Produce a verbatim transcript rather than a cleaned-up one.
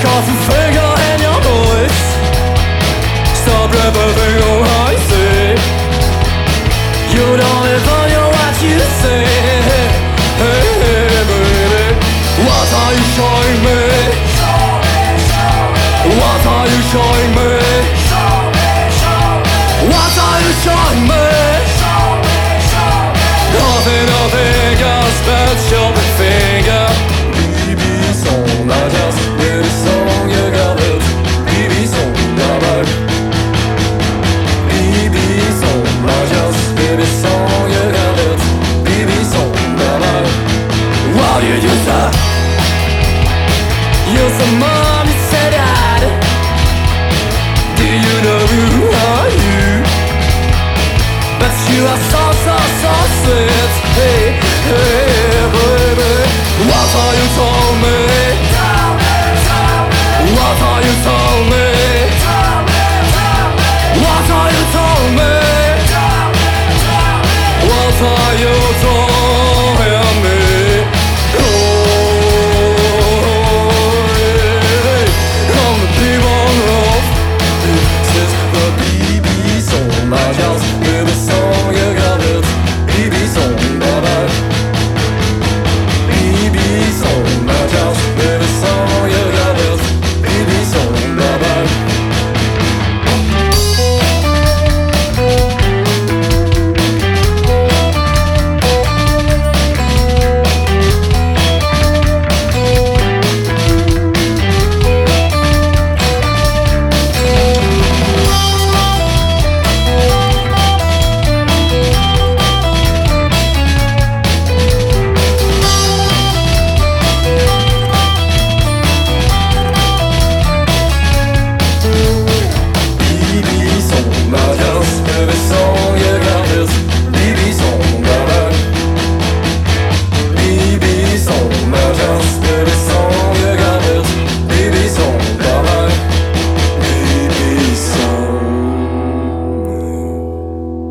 off your finger and your voice. Stop everything on I say. You don't ever know what you say. Hey, hey, baby, what are you showing me? What are you showing me? What are you showing me? Nothing, nothing else but your finger. B B song, I just did a song, you got it. B B song, lover. B B song, I just did a song, you got it. B B song, lover. What did you say? You're so much.